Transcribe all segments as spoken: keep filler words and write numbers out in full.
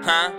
Ха?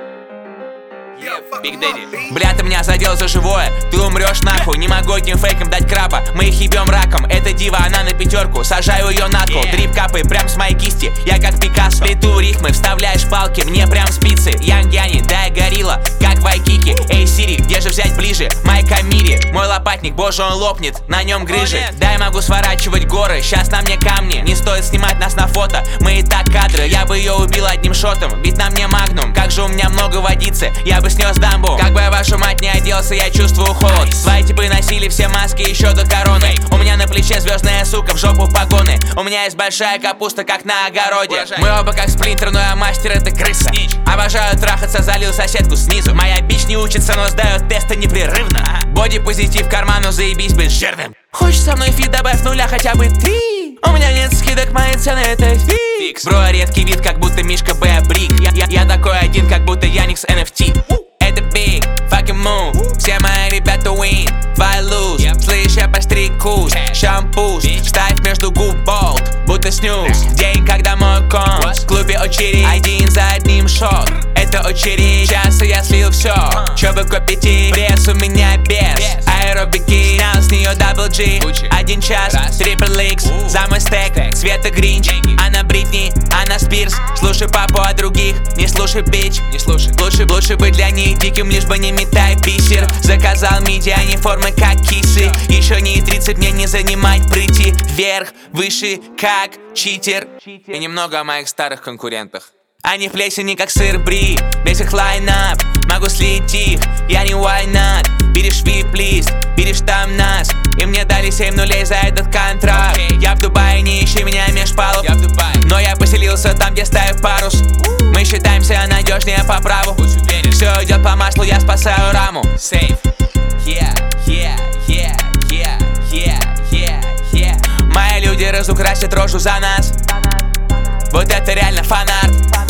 Биг Дэдди. Бля, ты меня задел за живое, ты умрешь нахуй. Не могу этим фейкам дать краба, мы их ебем раком. Эта дива, она на пятерку, сажаю ее на кол. Дрип капает прям с моей кисти, я как Пикассо. Плиту рифмы, вставляешь палки, мне прям спицы. Янг Яни, дай горилла, как Вайкики. Эй, Сири, где же взять ближе? Майка Мири, мой лопатник, боже он лопнет, на нем грыжи. Дай могу сворачивать горы, щас на мне камни. Не стоит снимать нас на фото, мы и так кадры. Я бы ее убил одним шотом, ведь на мне магнум. Как же у меня много водицы, я бы снес дамбу. Как бы я вашу мать не оделся, я чувствую холод. Свои типы носили все маски еще до короны. У меня на плече звездная сука, в жопу погоны. У меня есть большая капуста, как на огороде. Мы оба как сплинтер, но я мастер, это крыса. Обожаю трахаться, залил соседку снизу. Моя бич не учится, но сдает тесты непрерывно. Боди-позитив карману, заебись быть жирным. Хочешь со мной фит, добавь нуля хотя бы три. У меня нет скидок, мои цены это фикс. Бро, редкий вид, как будто Мишка Б. Брик. Я, я, я такой один, как будто Яникс эн эф ти. Это big, fucking move. Все мои ребята win, fight lose. yep. Слышь, я постригусь, шампуш, ставь между губ болт, будто снюс. День, когда мой конс, в клубе очередь, один за одним шот. Это очередь, сейчас я слил все. Чё бы купить, пресс у меня без аэробики, снял с нее дабл джи. Один час, трипл икс, за мой стек, Света Гринч. Она Бритни, она Спирс. Слушай папу о других, не слушай бич. Не слушай, лучше, лучше быть для них диким, лишь бы не метай бисер. Заказал миди, а не формы как кисы. Еще не тридцать, мне не занимать прийти вверх, выше, как читер. И немного о моих старых конкурентах. Они в плесени как сыр бри, весь их лайнап. Могу слить их, я не why not. Берешь вип-лист, берешь там нас. И мне дали семь нулей за этот контракт. okay. Я в Дубае, не ищи меня меж палуб. Я в Дубае. Но я поселился там, где ставят парус. uh. Мы считаемся надежнее по праву. Все идет по маслу, я спасаю раму. Сейф. Yeah, yeah, yeah, yeah, yeah, yeah, yeah. Мои люди разукрасят рожу за нас. Вот это реально фанарт.